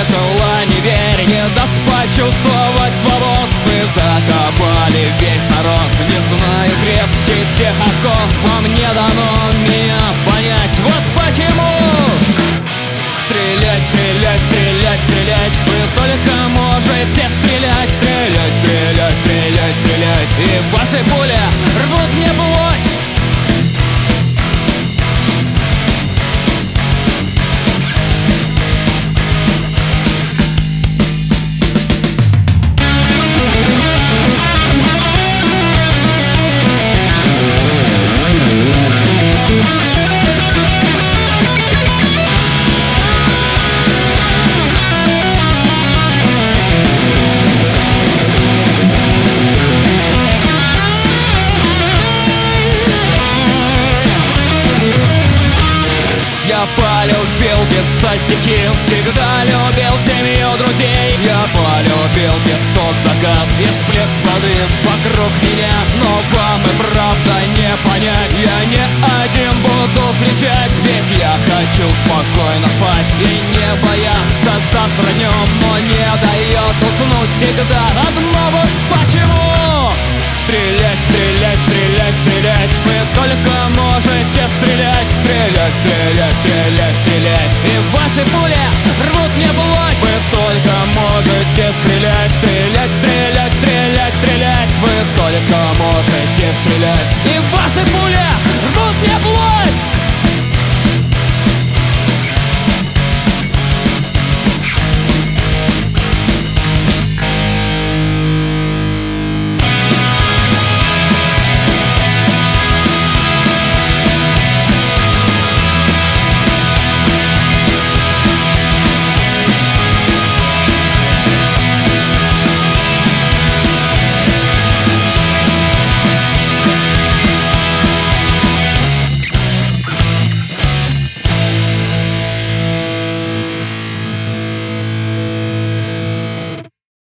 желаний верь, не даст почувствовать свобод. Мы закопали весь народ, не знаю крепче тех оков. Вам не дано меня понять, вот почему. Стрелять, стрелять, стрелять, стрелять, вы только можете стрелять. Стрелять, стрелять, стрелять, стрелять, и ваши пули рвут мне плоть. Я полюбил писать стихи, всегда любил семью друзей. Я полюбил песок, закат и всплеск воды вокруг меня. Но вам и правда не понять, я не один буду кричать. Ведь я хочу спокойно спать и не бояться завтра днем. Но не дает уснуть всегда одно вот почему. Стрелять, стрелять, стрелять, стрелять, вы только можете стрелять. Стрелять, стрелять, стрелять, стрелять, и ваши пули рвут мне плоть. Вы только можете стрелять. Стрелять, стрелять, стрелять, стрелять, вы только можете стрелять. И